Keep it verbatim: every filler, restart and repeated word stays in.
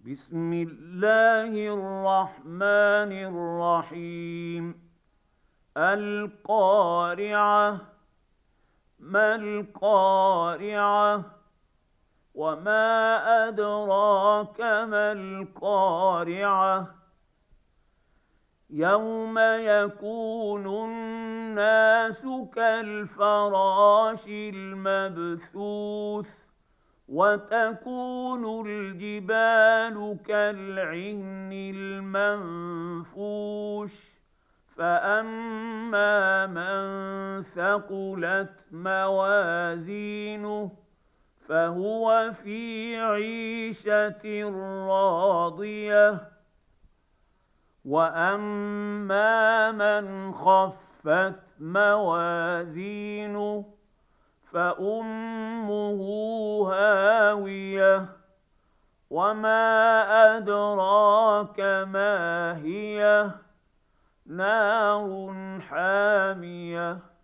بسم الله الرحمن الرحيم. القارعة. ما القارعة؟ وما أدراك ما القارعة؟ يوم يكون الناس كالفراش المبثوث وتكون الجبال كالعهن المنفوش فأما من ثقلت موازينه فهو في عيشة راضية وأما من خفت موازينه فأمه هاوية وما أدراك ما هي نار حامية